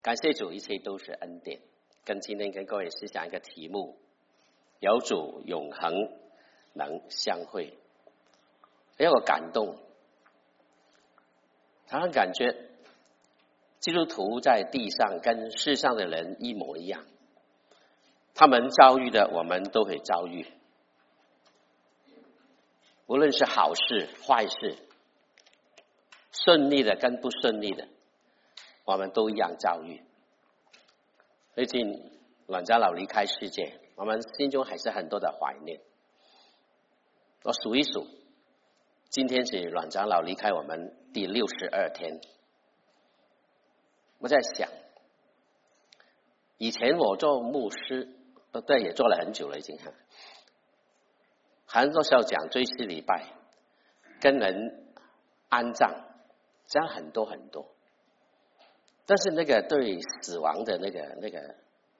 感谢主，一切都是恩典。跟今天跟各位思想一个题目：有主永恒能相会。让我感动，常常感觉基督徒在地上跟世上的人一模一样，他们遭遇的我们都会遭遇，无论是好事坏事，顺利的跟不顺利的，我们都一样遭遇。最近阮长老离开世界，我们心中还是很多的怀念。我数一数，今天是阮长老离开我们第62天。我在想，以前我做牧师，对，也做了很久了已经。很多时候讲追思礼拜，跟人安葬，这样很多很多。但是那个对死亡的那个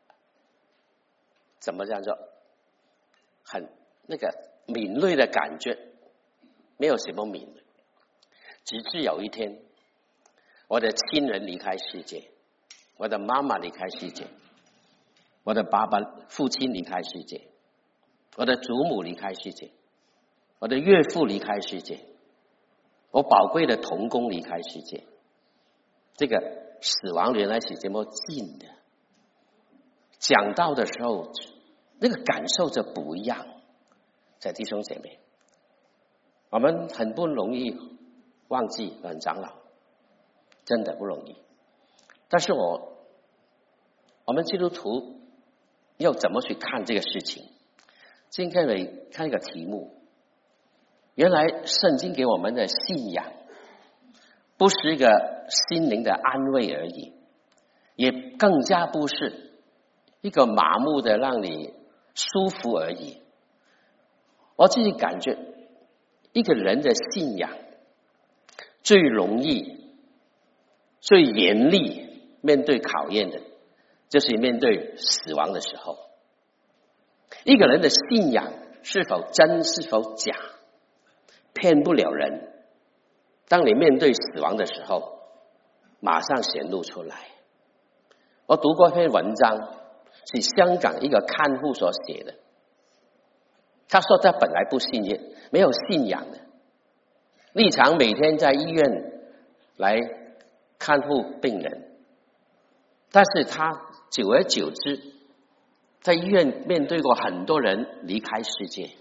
怎么这样做，很那个敏锐的感觉，没有什么敏锐。直至有一天，我的亲人离开世界，我的妈妈离开世界，我的父亲离开世界，我的祖母离开世界，我的岳父离开世界，我宝贵的同工离开世界。这个死亡原来是这么近的，讲道的时候那个感受就不一样。在弟兄姐妹，我们很不容易忘记阮长老，真的不容易。但是我们基督徒要怎么去看这个事情？今天来看一个题目，原来圣经给我们的信仰不是一个心灵的安慰而已，也更加不是一个麻木的让你舒服而已。我自己感觉，一个人的信仰最容易、最严厉面对考验的，就是面对死亡的时候。一个人的信仰是否真是否假，骗不了人。当你面对死亡的时候，马上显露出来。我读过一篇文章，是香港一个看护所写的。他说他本来不信耶，没有信仰的，立场每天在医院来看护病人，但是他久而久之，在医院面对过很多人离开世界，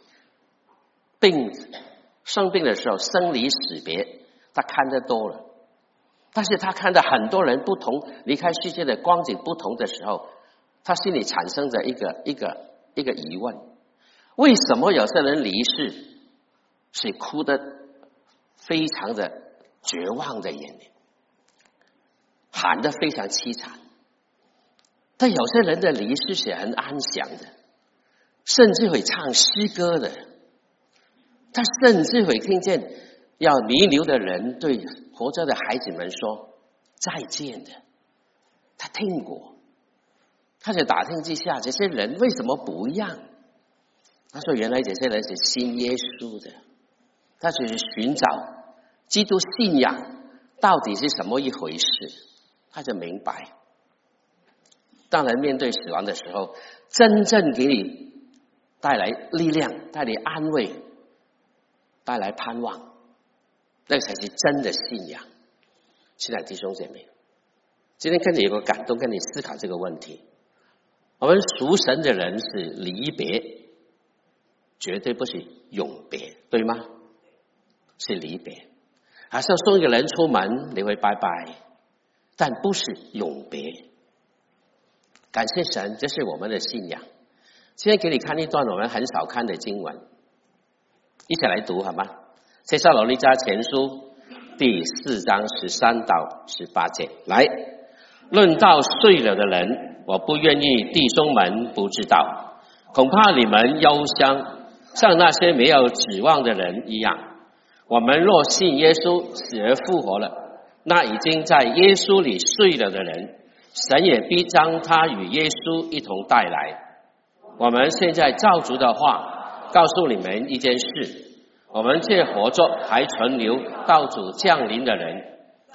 生病的时候生离死别他看得多了，但是他看到很多人不同离开世界的光景不同的时候，他心里产生着一个疑问：为什么有些人离世是哭得非常的绝望的眼泪，喊得非常凄惨，但有些人的离世是很安详的，甚至会唱诗歌的，他甚至会听见要弥留的人对活着的孩子们说再见的。他听过，他就打听之下这些人为什么不一样。他说原来这些人是信耶稣的，他只是寻找基督信仰到底是什么一回事，他就明白。当然面对死亡的时候，真正给你带来力量，带来安慰，带来盼望，那个才是真的信仰。亲爱的弟兄姐妹，今天跟你有个感动，跟你思考这个问题。我们属神的人是离别，绝对不是永别，对吗？是离别。还是要送一个人出门，你会拜拜，但不是永别。感谢神，这是我们的信仰。今天给你看一段我们很少看的经文，一起来读好吗？帖撒罗尼迦前书第4章13到18节。来，论到睡了的人，我不愿意弟兄们不知道，恐怕你们忧伤，像那些没有指望的人一样。我们若信耶稣死而复活了，那已经在耶稣里睡了的人，神也必将他与耶稣一同带来。我们现在照主的话告诉你们一件事，我们这活着还存留到主降临的人，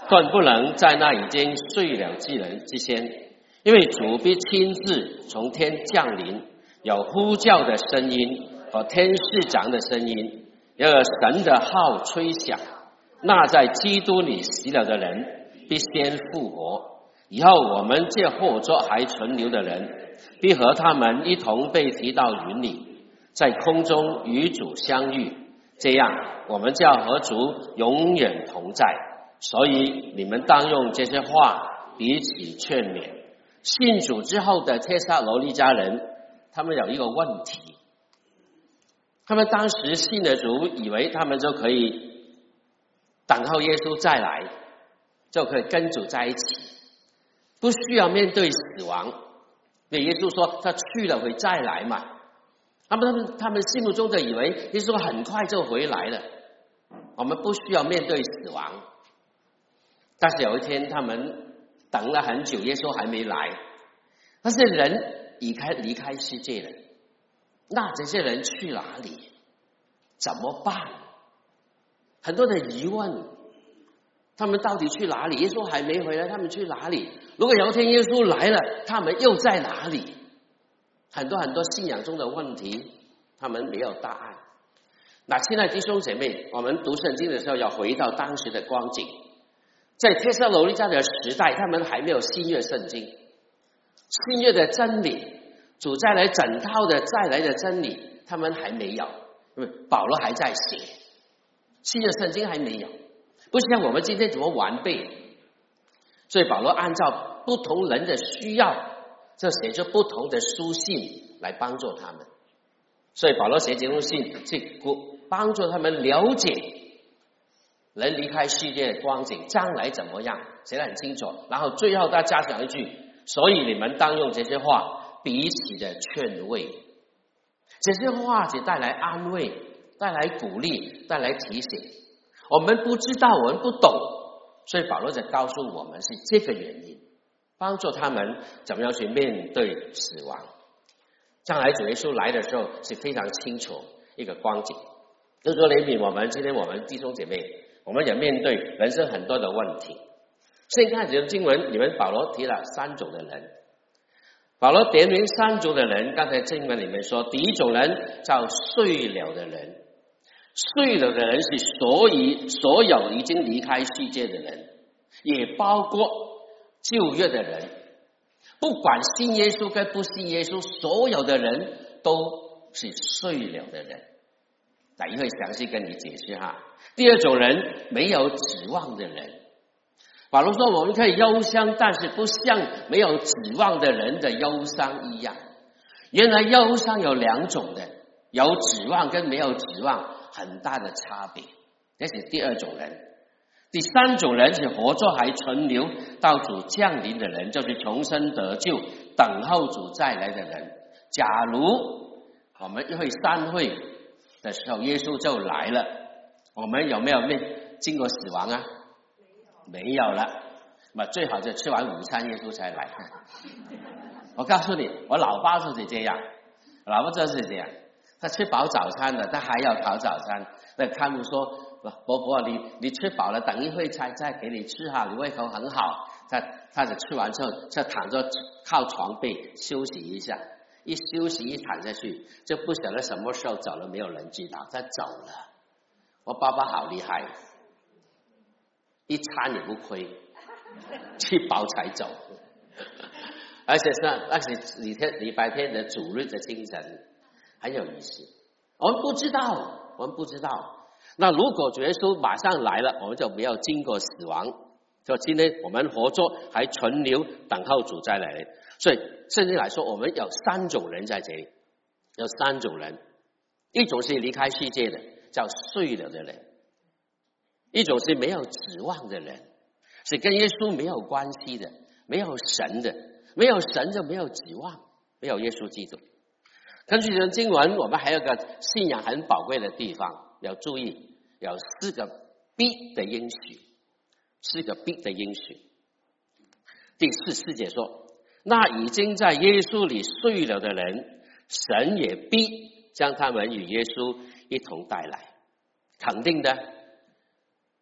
更不能在那已经睡了之人之先，因为主必亲自从天降临，有呼叫的声音和天使长的声音，有神的号吹响，那在基督里死了的人必先复活，以后我们这活着还存留的人，必和他们一同被提到云里，在空中与主相遇，这样我们就要和主永远同在。所以你们当用这些话彼此劝勉。信主之后的帖撒罗尼迦人，他们有一个问题，他们当时信了主，以为他们就可以等候耶稣再来，就可以跟主在一起，不需要面对死亡。因为耶稣说他去了会再来嘛，他们心目中的以为耶稣很快就回来了，我们不需要面对死亡。但是有一天他们等了很久，耶稣还没来，那些人离开世界了，那这些人去哪里？怎么办？很多的疑问，他们到底去哪里？耶稣还没回来，他们去哪里？如果有一天耶稣来了，他们又在哪里？很多信仰中的问题，他们没有答案。那亲爱的弟兄姐妹，我们读圣经的时候要回到当时的光景。在帖撒罗尼迦的时代，他们还没有新约圣经，新约的真理，主再来整套的再来的真理，他们还没有，因为保罗还在写，新约圣经还没有，不像我们今天怎么完备。所以保罗按照不同人的需要，就写出不同的书信来帮助他们。所以保罗写这封信是帮助他们了解人离开世界的光景将来怎么样，写得很清楚。然后最后他加上一句，所以你们当用这些话彼此的劝慰。这些话只带来安慰，带来鼓励，带来提醒。我们不知道，我们不懂，所以保罗在告诉我们是这个原因，帮助他们怎么样去面对死亡。将来主耶稣来的时候是非常清楚一个光景。就说怜悯我们，今天我们弟兄姐妹，我们也面对人生很多的问题。先看这个经文，你们保罗提了三种的人，保罗点名三种的人。刚才经文里面说，第一种人叫睡了的人，睡了的人是所有已经离开世界的人，也包括旧约的人，不管信耶稣跟不信耶稣，所有的人都是睡了的人。那一会详细跟你解释哈。第二种人，没有指望的人。保罗说我们可以忧伤，但是不像没有指望的人的忧伤一样。原来忧伤有两种的，有指望跟没有指望很大的差别，这是第二种人。第三种人是活着还存留到主降临的人，就是重生得救等候主再来的人。假如我们一会散会的时候耶稣就来了，我们有没有经过死亡啊？没有了，那最好就吃完午餐耶稣才来。我告诉你，我老爸就是这样，老爸就是这样，他吃饱早餐了，他还要烤早餐。那看护说，伯伯你吃饱了，等一会再给你吃哈，你胃口很好。他就吃完之后就躺着靠床背休息一下，一休息一躺下去，就不晓得什么时候走了，没有人知道他走了。我爸爸好厉害，一餐也不亏，吃饱才走。而且是礼拜天的主日的清晨，很有意思。我们不知道。那如果主耶稣马上来了，我们就没有经过死亡。就今天我们活着还存留等候主再来。所以圣经来说，我们有三种人在这里，有三种人。一种是离开世界的，叫睡了的人；一种是没有指望的人，是跟耶稣没有关系的，没有神的，没有神就没有指望，没有耶稣基督。根据这经文，我们还有个信仰很宝贵的地方要注意，有四个必的应许，四个必的应许。第4节说，那已经在耶稣里睡了的人，神也必将他们与耶稣一同带来。肯定的，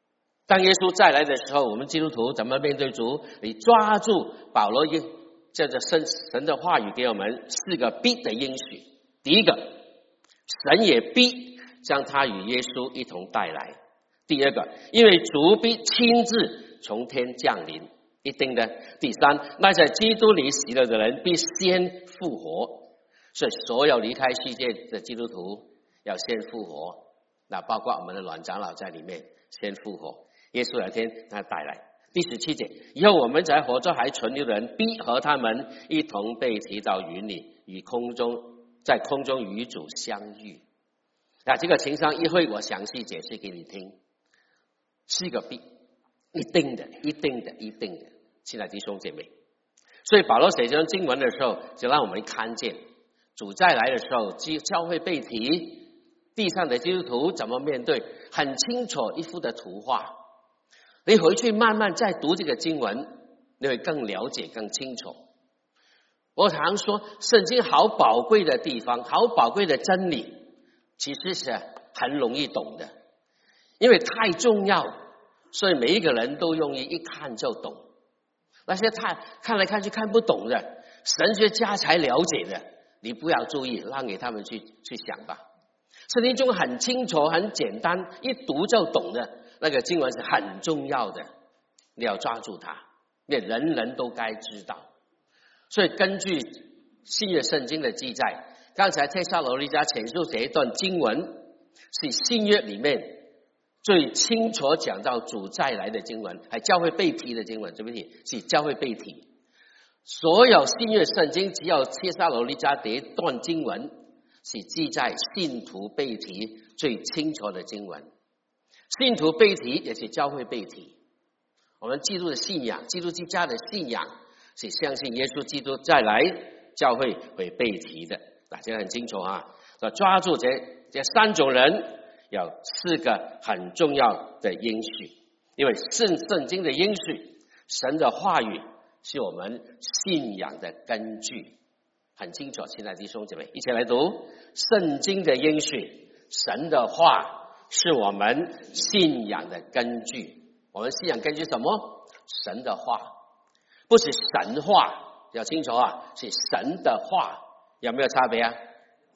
当耶稣再来的时候，我们基督徒怎么面对主？你抓住保罗这个神的话语给我们4个必的应许。第一个，神也必将他与耶稣一同带来。第二个，因为主必亲自从天降临，一定的。第三，那在基督里死了的人必先复活。所以所有离开世界的基督徒要先复活，那包括我们的阮长老在里面先复活。耶稣有一天他带来。第17节，以后我们在活着还存留的人必和他们一同被提到云里，在空中与主相遇。那这个情商一会我详细解释给你听。4个必，一定的，一定的，一定的。亲爱的弟兄姐妹，所以保罗写这段经文的时候，就让我们看见主再来的时候，教会被提，地上的基督徒怎么面对，很清楚一幅的图画。你回去慢慢再读这个经文，你会更了解更清楚。我常说圣经好宝贵的地方，好宝贵的真理，其实是很容易懂的，因为太重要，所以每一个人都容易一看就懂。那些看来看去看不懂的，神学家才了解的，你不要注意，让给他们去想吧。圣经中很清楚很简单，一读就懂的那个经文是很重要的，你要抓住它，因为人人都该知道。所以根据新约圣经的记载，刚才帖撒罗尼迦前书这一段经文是新约里面最清楚讲到主再来的经文，还教会被提的经文，对不对？是教会被提。所有新约圣经只有帖撒罗尼迦这一段经文是记载信徒被提最清楚的经文。信徒被提也是教会被提。我们基督的信仰，基督之家的信仰是相信耶稣基督再来，教会会被提的。大家很清楚啊，要抓住这3种人，有4个很重要的应许。因为圣经的应许，神的话语是我们信仰的根据，很清楚。亲爱的弟兄姐妹，一起来读圣经的应许，神的话是我们信仰的根据。我们信仰根据什么？神的话，不是神话，要清楚啊，是神的话。有没有差别啊？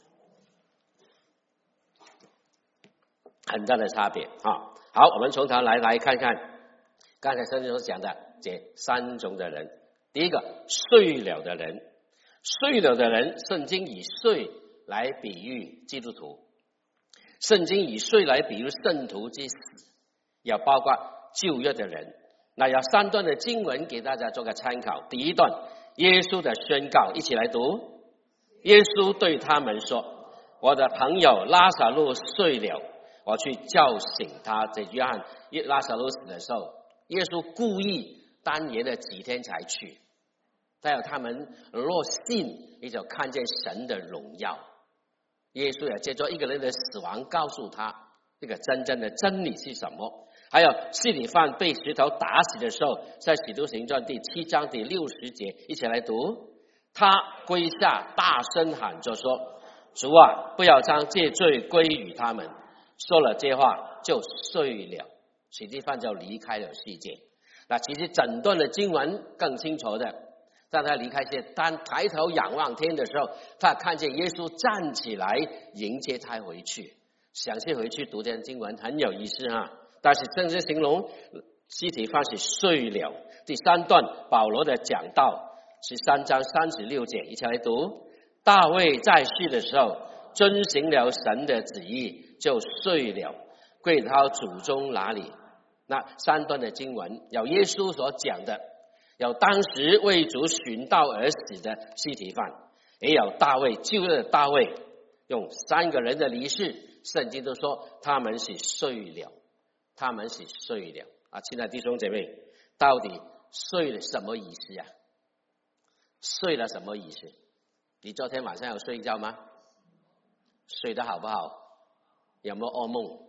很大的差别啊！好，我们从头来看看刚才圣经所讲的这3种的人。第一个，睡了的人。睡了的人，圣经以睡来比喻基督徒，圣经以睡来比喻圣徒之死，也包括旧约的人。那有3段的经文给大家做个参考。第一段，耶稣的宣告，一起来读。耶稣对他们说：我的朋友拉撒路睡了，我去叫醒他。这约翰拉撒路死的时候，耶稣故意耽延了几天才去，但有他们若信，你就看见神的荣耀。耶稣也借着一个人的死亡告诉他这个真正的真理是什么。还有司提反被石头打死的时候，在使徒行传第7章第60节，一起来读。他跪下大声喊着说：主啊，不要将这罪归于他们。说了这话就睡了，司提反就离开了世界。那其实整段的经文更清楚的，当他离开世界，当抬头仰望天的时候，他看见耶稣站起来迎接他回去。详细回去读这段经文很有意思啊。但是正式形容司提反是睡了。第3段保罗的讲道13章36节，一起来读。大卫在世的时候遵行了神的旨意，就睡了，归到祖宗那里。那3段的经文有耶稣所讲的，有当时为主寻道而死的司提反，也有大卫旧约的大卫，用3个人的离世，圣经都说他们是睡了，他们是睡了啊！亲爱的弟兄姐妹，到底睡了什么意思啊？睡了什么意思？你昨天晚上有睡觉吗？睡得好不好？有没有噩梦？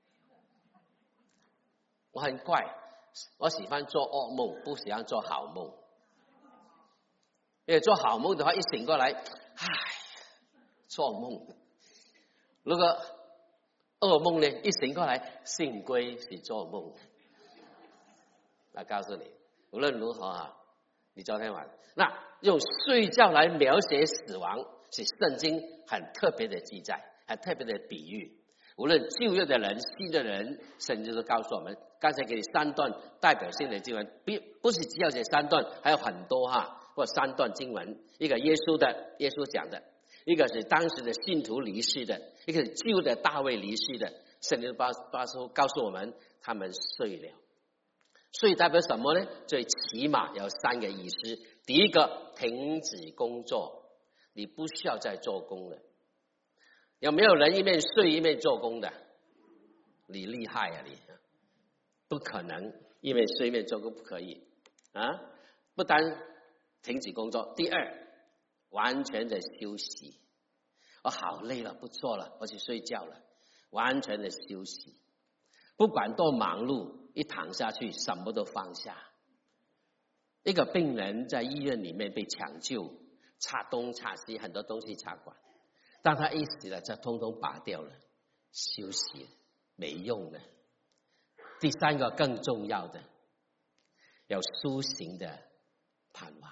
我很怪，我喜欢做噩梦，不喜欢做好梦。因为做好梦的话，一醒过来，做梦。如果噩梦呢，一醒过来，幸亏是做梦。 告诉你，无论如何啊，你昨天晚那用睡觉来描写死亡，是圣经很特别的记载，很特别的比喻。无论旧约的人、新的人，圣经都告诉我们。刚才给你3段代表性的经文，不是只有这3段，还有很多或3段经文。一个耶稣讲的，一个是当时的信徒离世的，一个是旧的大卫离世的。圣经告诉我们，他们睡了。睡代表什么呢？最起码有3个意思。第一个，停止工作，你不需要再做工了。有没有人一面睡一面做工的？你厉害啊你！不可能一面睡一面做工，不可以啊！不单停止工作，第二，完全的休息。我好累了，不做了，我去睡觉了，完全的休息。不管多忙碌，一躺下去什么都放下。一个病人在医院里面被抢救，插东插西，很多东西插管，当他一死了，就通通拔掉了，休息了，没用了。第3个更重要的，有苏醒的盼望。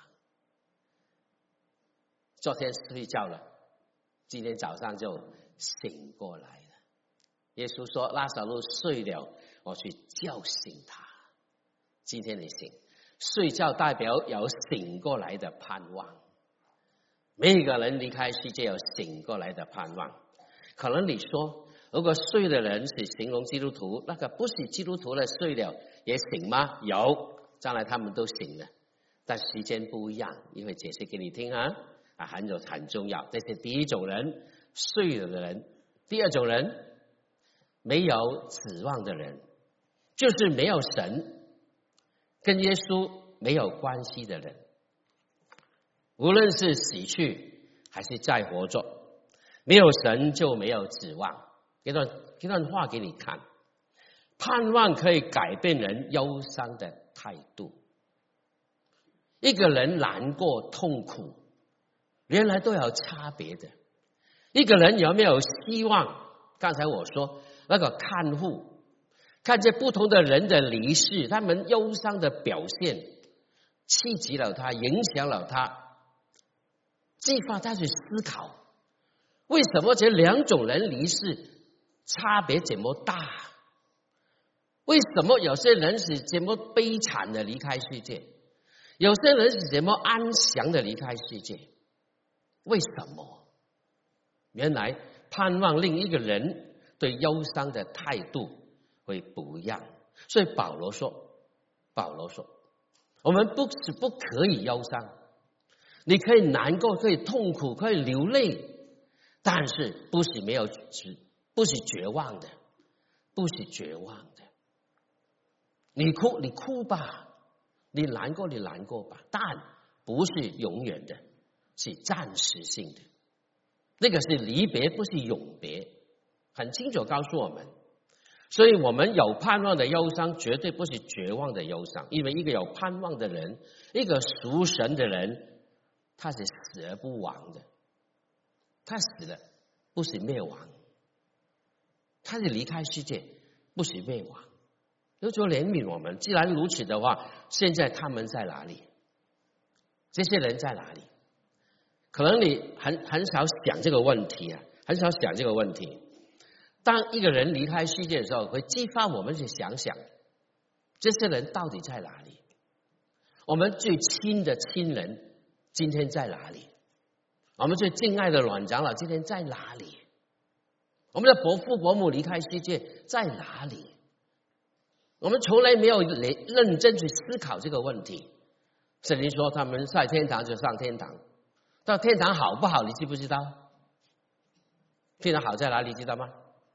昨天睡觉了，今天早上就醒过来了。耶稣说拉撒路睡了，我去叫醒他。今天你醒，睡觉代表有醒过来的盼望。每一个人离开世界有醒过来的盼望。可能你说，如果睡的人是形容基督徒，那个不是基督徒的睡了也醒吗？有，将来他们都醒了，但时间不一样，也会解释给你听很重要。这是第一种人，睡了的人。第二种人，没有指望的人，就是没有神，跟耶稣没有关系的人。无论是死去还是再活着，没有神就没有指望。这段话给你看，盼望可以改变人忧伤的态度。一个人难过痛苦，原来都有差别的。一个人有没有希望？刚才我说那个看护，看见不同的人的离世，他们忧伤的表现，刺激了他，影响了他，激发他去思考，为什么这2种人离世差别这么大？为什么有些人是这么悲惨的离开世界，有些人是这么安详的离开世界？为什么？原来盼望另一个人对忧伤的态度会不一样。所以保罗说我们不是不可以忧伤，你可以难过，可以痛苦，可以流泪，但是不是绝望的，不是绝望的。你哭吧，你难过吧，但不是永远的，是暂时性的。那个是离别，不是永别，很清楚告诉我们。所以我们有盼望的忧伤绝对不是绝望的忧伤，因为一个有盼望的人，一个属神的人，他是死而不亡的。他死了不是灭亡，他是离开世界不是灭亡。就说怜悯我们，既然如此的话，现在他们在哪里？这些人在哪里？可能你很少想这个问题很少想这个问题。当一个人离开世界的时候，会激发我们去想想，这些人到底在哪里？我们最亲的亲人今天在哪里？我们最敬爱的阮长老今天在哪里？我们的伯父伯母离开世界在哪里？我们从来没有认真去思考这个问题。圣经说他们在天堂就上天堂，到天堂好不好你知不知道？天堂好在哪里知道吗？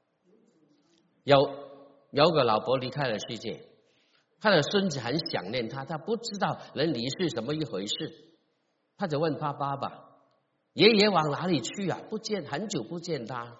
有个老伯离开了世界，他的孙子很想念他，他不知道人离世什么一回事，他就问他爸爸，爷爷往哪里去啊？不见，很久不见他。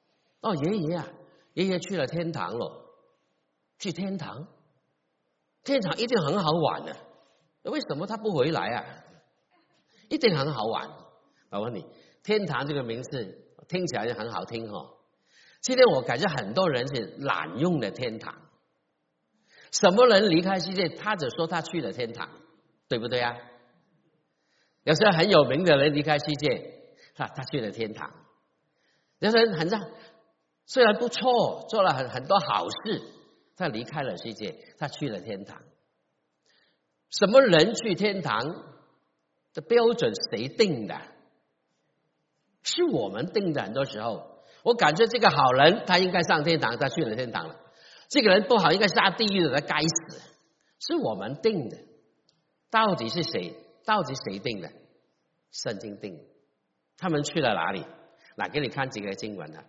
爷爷去了天堂了。去天堂一定很好玩的，为什么他不回来啊？一定很好玩。我问你，天堂这个名字听起来就很好听今天我感觉很多人是滥用了天堂， 什么人离开世界，他只说他去了天堂，对不对啊？有些很有名的人离开世界，他去了天堂。有些人虽然不错，做了很多好事，他离开了世界，他去了天堂。什么人去天堂的标准谁定的？是我们定的。很多时候我感觉这个好人他应该上天堂，他去了天堂了，这个人不好应该下地狱的，他该死。是我们定的。到底是谁？到底谁定的？圣经定的。他们去了哪里？来给你看几个经文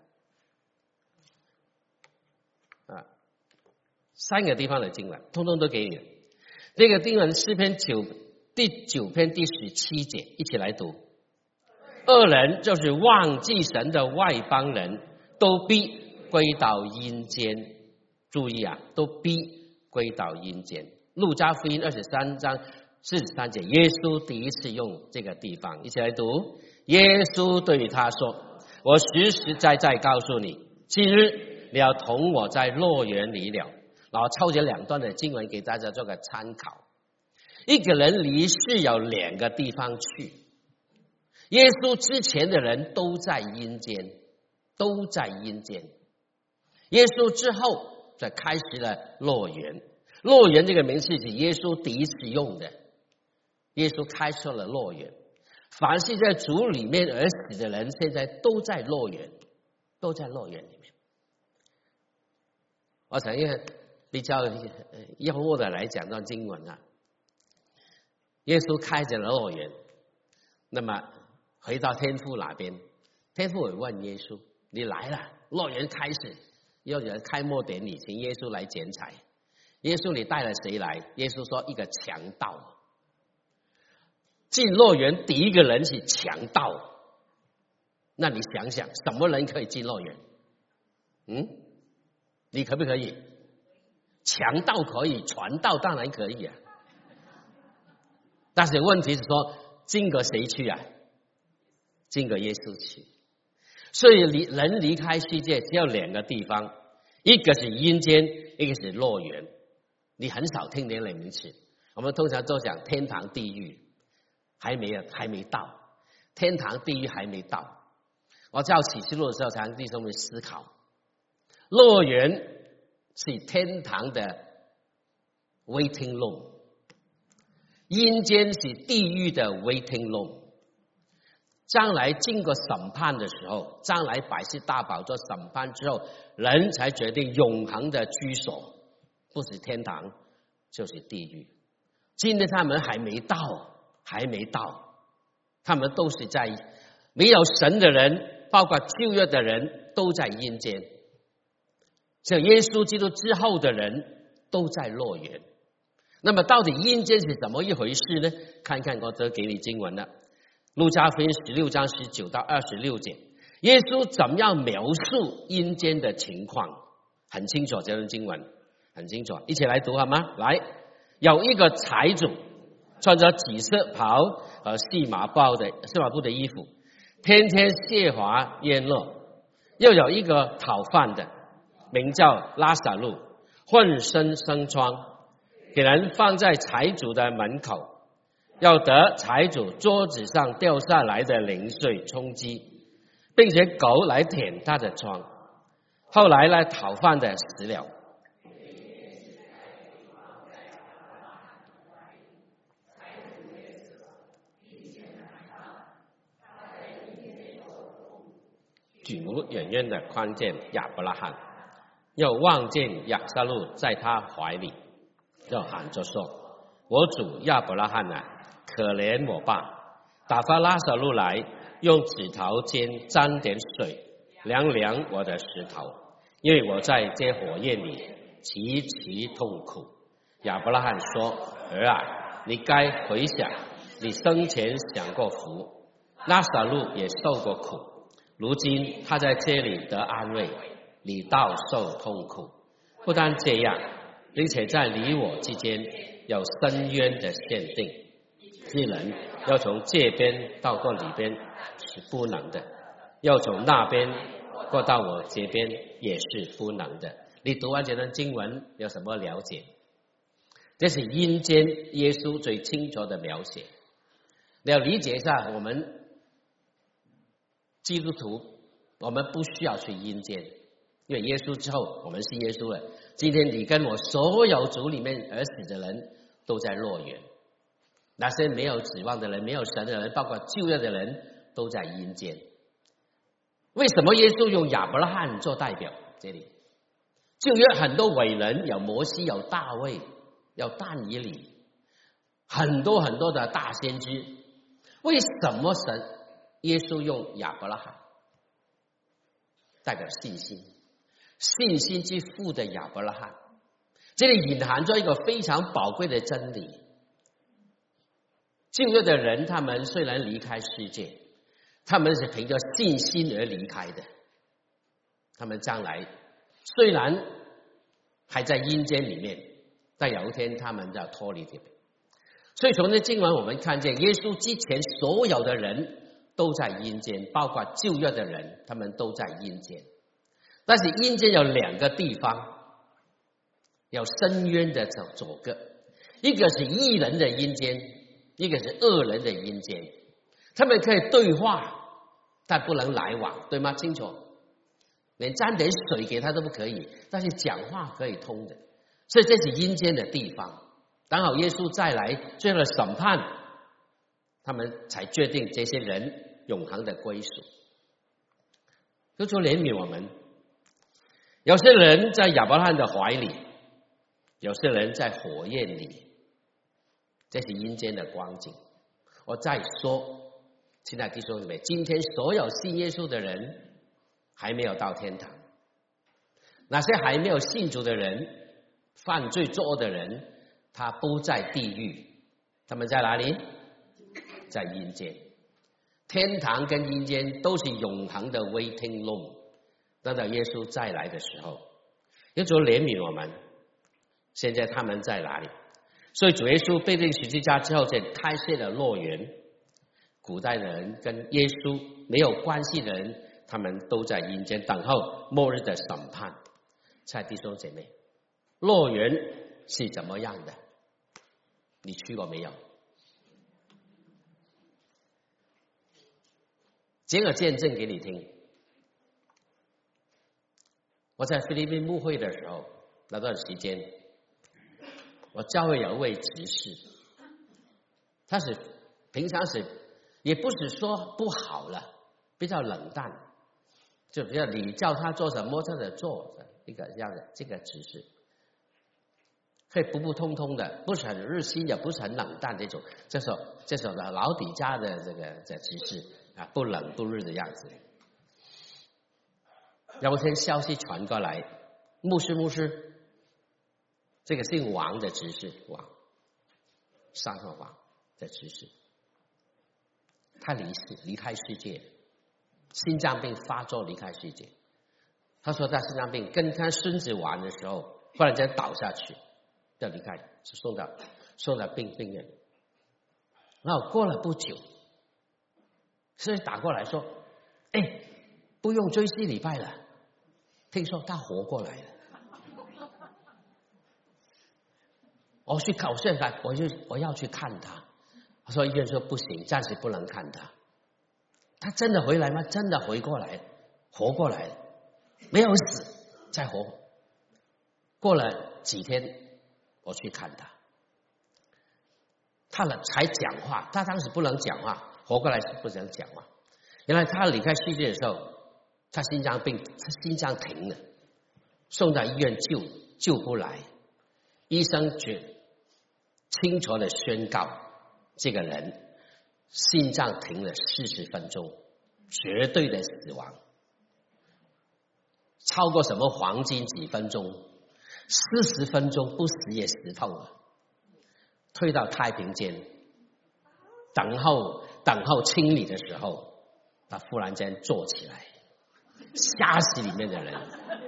3个地方的经文通通都给你了。这个经文诗篇第9篇第17节，一起来读。恶人就是忘记神的外邦人，都必归到阴间。注意啊，都必归到阴间。路加福音23章43节，耶稣第一次用这个地方，一起来读。耶稣对他说，我实实在在告诉你，今日你要同我在乐园里了。然后抄这2段的经文给大家做个参考。一个人离世有2个地方去。耶稣之前的人都在阴间，都在阴间。耶稣之后才开始了乐园。乐园这个名词是耶稣第一次用的。耶稣开出了乐园。凡是在主里面而死的人，现在都在乐园，都在乐园里面。我想比较幽默的来讲段经文耶稣开着乐园，那么回到天父那边，天父会问耶稣，你来了，乐园开始，要有开幕典礼，请耶稣来剪彩。耶稣你带了谁来？耶稣说一个强盗。进乐园第一个人是强盗。那你想想，什么人可以进乐园？你可不可以？强盗可以，传道当然可以啊。但是问题是说，经过谁去啊？经过耶稣去。所以人离开世界只有2个地方，一个是阴间，一个是乐园。你很少听这类名词，我们通常都讲天堂地狱，还没到，天堂地狱还没到。我教启示录的时候，常常弟兄们思考，乐园是天堂的 waiting room， 阴间是地狱的 waiting room。 将来经过审判的时候，将来百世大宝座审判之后，人才决定永恒的居所，不是天堂就是地狱。今天他们还没到，他们都是在没有神的人，包括旧约的人都在阴间，像耶稣基督之后的人都在乐园。那么到底阴间是怎么一回事呢？看看我这给你经文了，路加福音16章19到26节，耶稣怎样描述阴间的情况，很清楚，这段经文很清楚，一起来读好吗？来，有一个财主穿着紫色袍和细麻布的衣服，天天奢华宴乐。又有一个讨饭的，名叫拉撒路，浑身生疮，给人放在财主的门口，要得财主桌子上掉下来的零碎充饥，并且狗来舔他的疮。后来呢，讨饭的死了。主远远的看见亚伯拉罕，又望见亚撒路在他怀里，就喊着说：我主亚伯拉罕啊，可怜我吧，打发拉撒路来，用指头尖沾点水，凉凉我的石头，因为我在这火焰里极其痛苦。亚伯拉罕说：儿啊，你该回想你生前享过福，拉撒路也受过苦，如今他在这里得安慰，你倒受痛苦。不但这样，并且在你我之间有深渊的限定，一人要从这边到过里边是不能的，要从那边过到我这边也是不能的。你读完这段经文有什么了解？ 这是阴间耶稣最清楚的描写。你要理解一下，我们基督徒，我们不需要去阴间，因为耶稣之后，我们信耶稣了。今天你跟我所有主里面而死的人都在乐园，那些没有指望的人、没有神的人，包括旧约的人，都在阴间。为什么耶稣用亚伯拉罕做代表？这里旧约很多伟人，有摩西，有大卫，有但以理，很多很多的大先知。为什么耶稣用亚伯拉罕？代表信心，信心之父的亚伯拉罕，这里隐含着一个非常宝贵的真理。旧约的人，他们虽然离开世界，他们是凭着信心而离开的。他们将来虽然还在阴间里面，但有一天他们要脱离这边。所以从这经文我们看见，耶稣之前所有的人都在阴间，包括旧约的人，他们都在阴间。但是阴间有两个地方，有深渊的左个，一个是义人的阴间，一个是恶人的阴间。他们可以对话，但不能来往，对吗？清楚？连沾点水给他都不可以，但是讲话可以通的。所以这是阴间的地方。刚好耶稣再来最后的审判，他们才决定这些人永恒的归属。就说怜悯我们，有些人在亚伯拉罕的怀里，有些人在火焰里，这是阴间的光景。我再说，亲爱的弟兄姊妹，今天所有信耶稣的人还没有到天堂，那些还没有信主的人，犯罪作恶的人，他不在地狱，他们在哪里？在阴间。天堂跟阴间都是永恒的 waiting room， 等到耶稣再来的时候，耶稣怜悯我们。现在他们在哪里？所以主耶稣被钉十字架之后，就开设了乐园。古代的人跟耶稣没有关系的人，他们都在阴间等候末日的审判。亲爱的弟兄姐妹，乐园是怎么样的？你去过没有？讲个见证给你听。我在菲律宾牧会的时候，那段时间，我教会有一位执事，他是平常是也不是说不好了，比较冷淡，就比较你叫他做什么他就做的一个这样的这个执事。可以普普通通的，不是很热心，也不是很冷淡这种。这首的老底家的这个执事啊，不冷不热的样子。有一天消息传过来，牧师，这个姓王的执事，王三个王的执事，他离开世界，心脏病发作离开世界。他说他心脏病跟他孙子玩的时候，忽然间倒下去。要离开，是送到病院。然后过了不久，所以打过来说：“哎，不用追4礼拜了，听说他活过来了。”我去看，我要去看他。他说医院说不行，暂时不能看他。他真的回来吗？真的回过来，活过来了，没有死，再活。过了几天。我去看他，他才讲话。他当时不能讲话，活过来是不能讲话。原来他离开世界的时候，他心脏病，他心脏停了，送到医院救不来。医生清楚的宣告，这个人心脏停了40分钟，绝对的死亡。超过什么黄金几分钟？40分钟不死也死透了，推到太平间，等候清理的时候，他忽然间坐起来，吓死里面的人，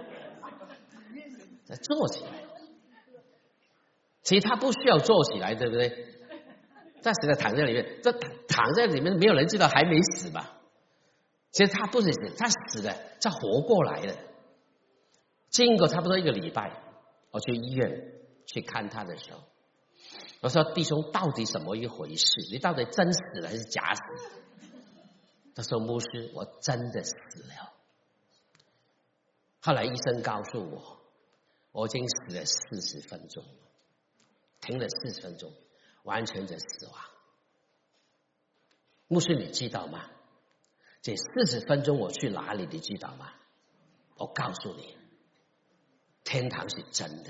坐起来。其实他不需要坐起来，对不对？他死了躺在里面，这躺在里面没有人知道还没死吧？其实他不是死，他死了，他活过来了。经过差不多1个礼拜。我去医院去看他的时候， 我说弟兄，到底什么一回事？你到底真死了还是假死？他说牧师，我真的死了。后来医生告诉我，我已经死了40分钟，停了40分钟，完全的死亡。牧师，你知道吗？这40分钟我去哪里？你知道吗？我告诉你，天堂是真的。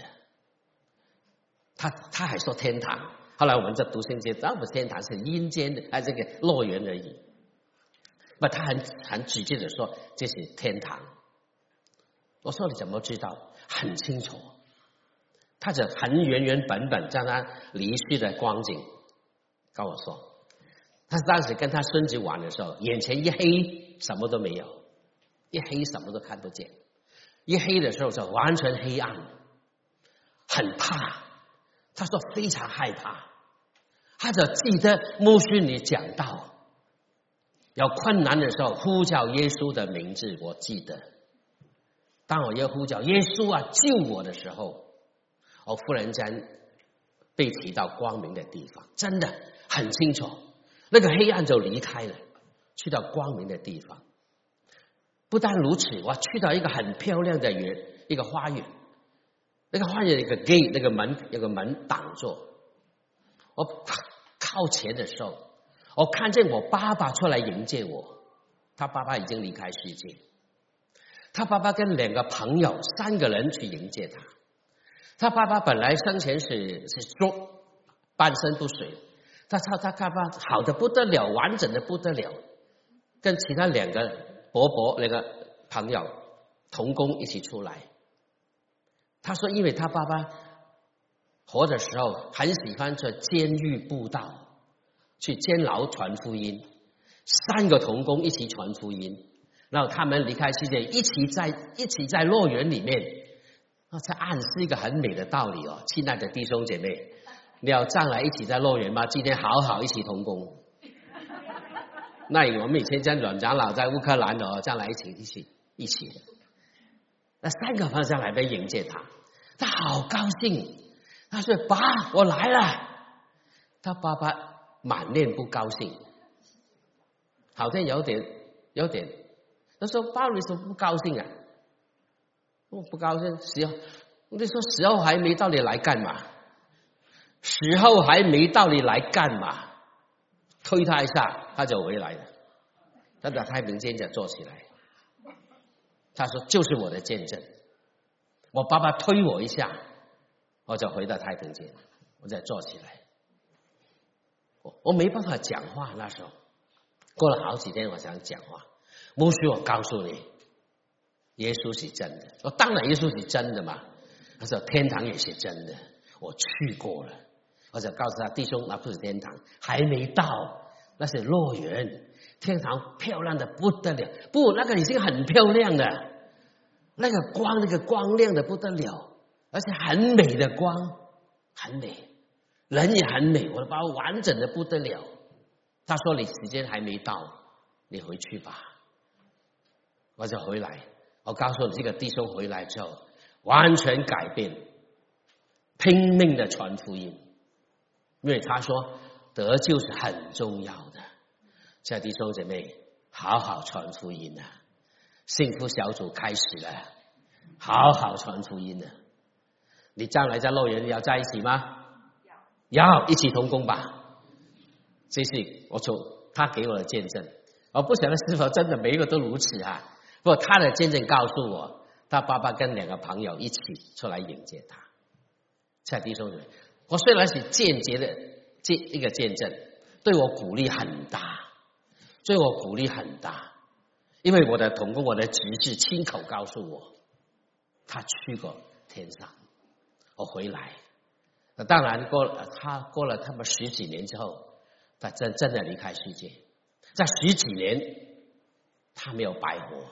他还说天堂，后来我们在读圣经，那不天堂是阴间的，这个乐园而已。不，他很直接的说这是天堂。我说你怎么知道？很清楚，他就很原本将他离世的光景跟我说。他当时跟他孙子玩的时候，眼前一黑，什么都没有，一黑什么都看不见，一黑的时候就完全黑暗，很怕。他说非常害怕，他就记得牧师你讲到有困难的时候呼叫耶稣的名字，我记得当我要呼叫耶稣啊救我的时候，我忽然间被提到光明的地方，真的很清楚，那个黑暗就离开了，去到光明的地方。不但如此，我去到一个很漂亮的一个花园，那个花园有一个 gate， 那个门有个门挡住。我靠前的时候，我看见我爸爸出来迎接我。他爸爸已经离开世界，他爸爸跟2个朋友3个人去迎接他。他爸爸本来生前是半身不遂，他爸爸好的不得了，完整的不得了，跟其他2个伯伯那个朋友同工一起出来。他说因为他爸爸活的时候很喜欢去监狱布道，去监牢传福音，3个同工一起传福音，然后他们离开世界一起在乐园里面。这暗示一个很美的道理哦，亲爱的弟兄姐妹，你要将来一起在乐园吗？今天好好一起同工。那我们以前在阮长老在乌克兰的将来一起。那3个朋友将来被迎接他，他好高兴，他说爸我来了。他爸爸满脸不高兴，好像有点，他说爸你怎么不高兴啊？我不高兴，你说时候还没到，你来干嘛？时候还没到，你来干嘛？推他一下，他就回来了。他在太平间就坐起来，他说就是我的见证。我爸爸推我一下，我就回到太平间，我再坐起来。我没办法讲话，那时候过了好几天，我想讲话。牧师，我告诉你，耶稣是真的。我当然耶稣是真的嘛。他说天堂也是真的，我去过了。我就告诉他弟兄，那不是天堂，还没到，那是乐园。天堂漂亮的不得了，不，那个已经很漂亮了，那个光亮的不得了，而且很美的光，很美，人也很美，我的爸爸完整的不得了。他说你时间还没到，你回去吧。我就回来，我告诉你，这个弟兄回来之后完全改变，拼命的传福音，因为他说得救是很重要的。亲爱的弟兄姐妹，好好传福音啊！幸福小组开始了，好好传福音啊！你将来在乐园要在一起吗？要一起同工吧。这是他给我的见证，我不晓得是否真的每一个都如此啊。不过他的见证告诉我，他爸爸跟2个朋友一起出来迎接他。亲爱的弟兄姐妹，我虽然是间接的一个见证，对我鼓励很大，因为我的同工，我的侄子亲口告诉我，他去过天上。我回来，那当然过了他们10几年之后，他真的离开世界。在10几年，他没有白活，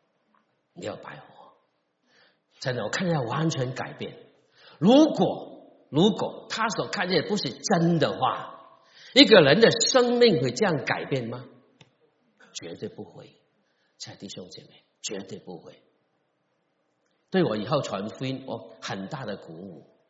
真的，我看见他完全改变。如果他所看见的不是真的话，一个人的生命会这样改变吗？绝对不会，亲爱的弟兄姐妹，绝对不会。对我以后传福音，我很大的鼓舞。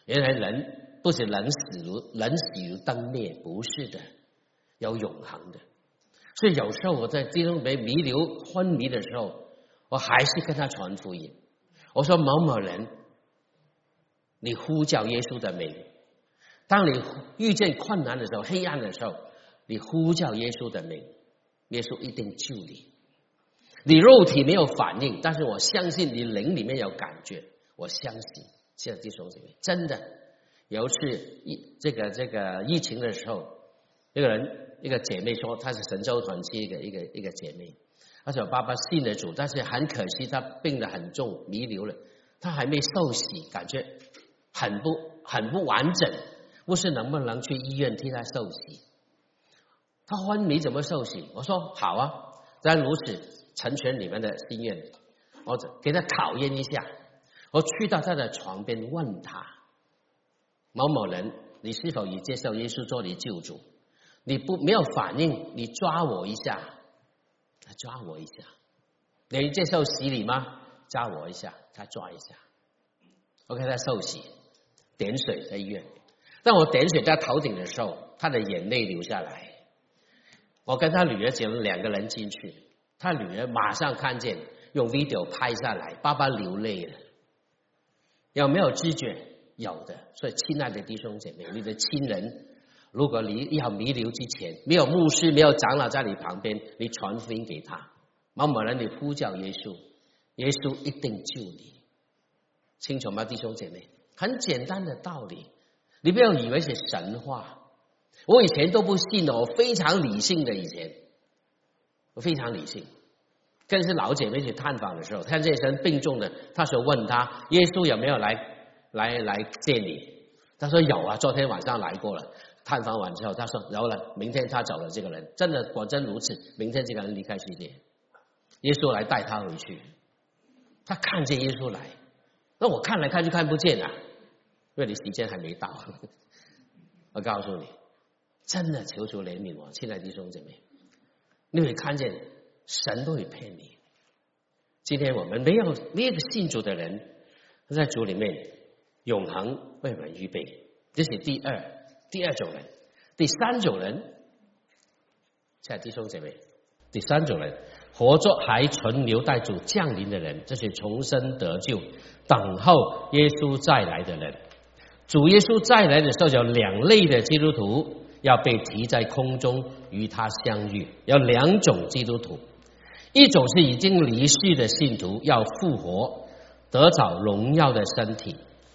原来人不是人死如灯灭，不是的，有永恒的。所以有时候我在弟兄姊妹弥留昏迷的时候，我还是跟他传福音。我说某某人，你呼叫耶稣的名。当你遇见困难的时候，黑暗的时候，你呼叫耶稣的名，耶稣一定救你。你肉体没有反应，但是我相信你灵里面有感觉。我相信，亲爱的弟兄姊妹，真的有一次这个疫情的时候，一个姐妹说，她是神州团契一个姐妹，她说爸爸信了主，但是很可惜她病得很重，弥留了，她还没受洗，感觉很不完整。牧师能不能去医院替她受洗？她昏迷怎么受洗？我说好啊，但如此成全你们的心愿，我给她考验一下。我去到她的床边问她，某某人，你是否已接受耶稣做你救主？你没有反应，你抓我一下，他抓我一下。你接受洗礼吗？抓我一下，他抓一下。OK， 他受洗，点水在医院。当我点水在头顶的时候，他的眼泪流下来。我跟他女儿讲2个人进去，他女儿马上看见，用 video 拍下来，爸爸流泪了。有没有知觉？有的。所以亲爱的弟兄姐妹，你的亲人如果你要弥留之前，没有牧师没有长老在你旁边，你传福音给他，某某人你呼叫耶稣，耶稣一定救你。清楚吗，弟兄姐妹？很简单的道理，你不要以为是神话。我以前都不信的，我非常理性的，以前我非常理性。更是老姐妹去探访的时候，看见神病重的，他说问他耶稣有没有来见你？他说有啊，昨天晚上来过了。探访完之后，他说然后呢，明天他走了，这个人真的果真如此，明天这个人离开世界，耶稣来带他回去。他看见耶稣来，那我看来看去看不见啊，因为你时间还没到。我告诉你，真的求主怜悯我，亲爱的弟兄姐妹，你会看见神不会骗你。今天我们没有一个信主的人，在主里面永恒为我们预备，这是第二种人。第3种人，亲爱的弟兄姐妹，第3种人，活着还存留待主降临的人，这是重生得救等候耶稣再来的人。主耶稣再来的时候，有2类的基督徒要被提在空中与他相遇。有2种基督徒，一种是已经离世的信徒，要复活得着荣耀的身体。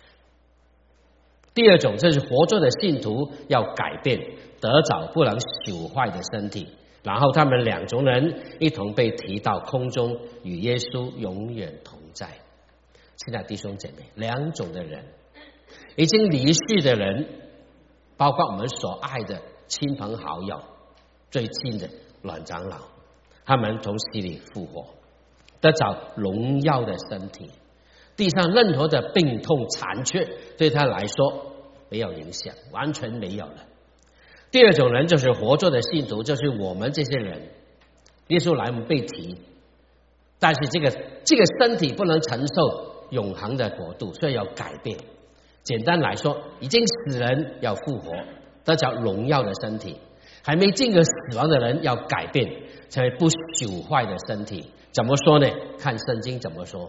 第二种，这是活着的信徒要改变，得着不能朽坏的身体，然后他们2种人一同被提到空中，与耶稣永远同在。亲爱的弟兄姐妹，2种的人，已经离世的人，包括我们所爱的亲朋好友，最近的阮长老，他们从死里复活，得着荣耀的身体。地上任何的病痛残缺对他来说没有影响，完全没有了。第二种人就是活着的信徒，就是我们这些人，耶稣来我们被提，但是这个身体不能承受永恒的国度，所以要改变。简单来说，已经死人要复活，得着荣耀的身体；还没进入死亡的人要改变，成为不朽坏的身体。怎么说呢？看圣经怎么说。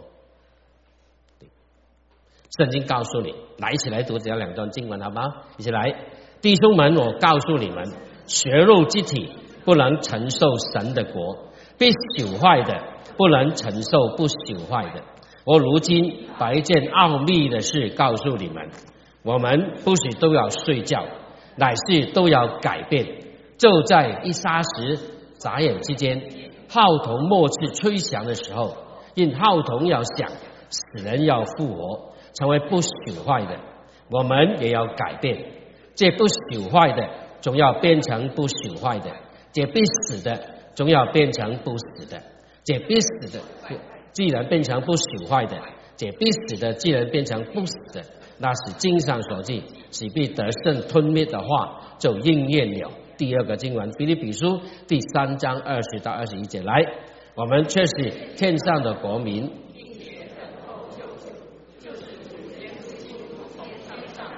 圣经告诉你，来一起来读这2段经文好吗？一起来，弟兄们，我告诉你们，血肉之体不能承受神的国，必朽坏的不能承受不朽坏的。我如今把一件奥秘的事告诉你们，我们不是都要睡觉，乃是都要改变。就在一霎时眨眼之间，号筒末次吹响的时候，因号筒要响，死人要复活，成为不朽坏的，我们也要改变。这不朽坏的总要变成不朽坏的，这必死的总要变成不死的，这必死的既然变成不朽坏的，这必死的既然变成不死的，那是经上所记，使必得胜吞灭的话就应验了。第2个经文，腓立比书第3章20到21节。来，我们却是天上的国民，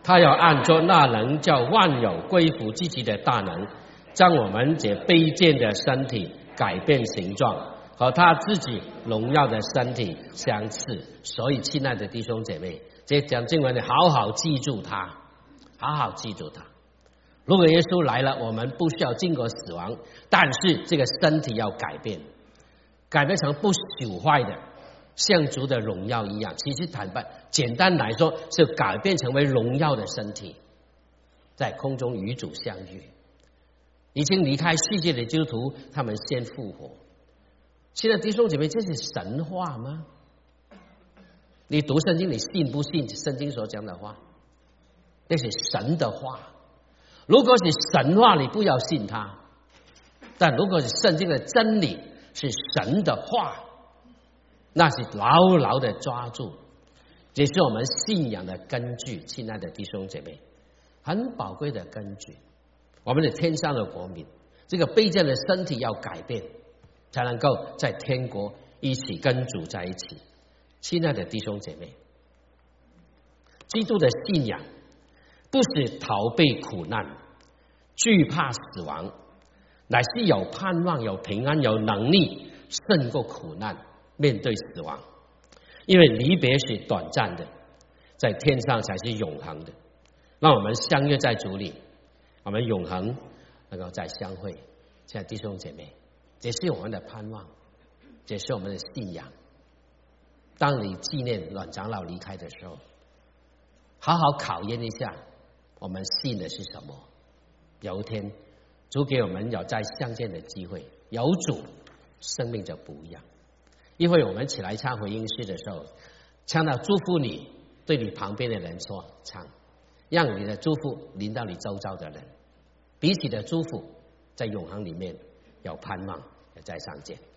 他要按着那能叫万有归服自己的大能，将我们这卑贱的身体改变形状，和他自己荣耀的身体相似。所以亲爱的弟兄姐妹，这讲经文，你好好记住它，好好记住它。如果耶稣来了，我们不需要经过死亡，但是这个身体要改变，改变成不朽坏的，像主的荣耀一样。其实坦白简单来说，是改变成为荣耀的身体，在空中与主相遇。已经离开世界的基督徒，他们先复活。现在弟兄姐妹，这是神话吗？你读圣经，你信不信圣经所讲的话？这是神的话。如果是神话，你不要信它；但如果是圣经的真理，是神的话，那是牢牢的抓住，也是我们信仰的根据。亲爱的弟兄姐妹，很宝贵的根据。我们的天上的国民，这个卑贱的身体要改变，才能够在天国一起跟主在一起。亲爱的弟兄姐妹，基督的信仰不是逃避苦难、惧怕死亡，乃是有盼望、有平安、有能力胜过苦难，面对死亡。因为离别是短暂的，在天上才是永恒的。让我们相约在主里，我们永恒能够再相会。亲爱的弟兄姐妹，这是我们的盼望，这是我们的信仰。当你纪念阮长老离开的时候，好好考验一下我们信的是什么。有一天主给我们有再相见的机会，有主生命就不一样。一会我们起来唱回应诗的时候，唱到祝福你，对你旁边的人说，唱，让你的祝福临到你周遭的人，彼此的祝福在永恒里面有盼望，再相见。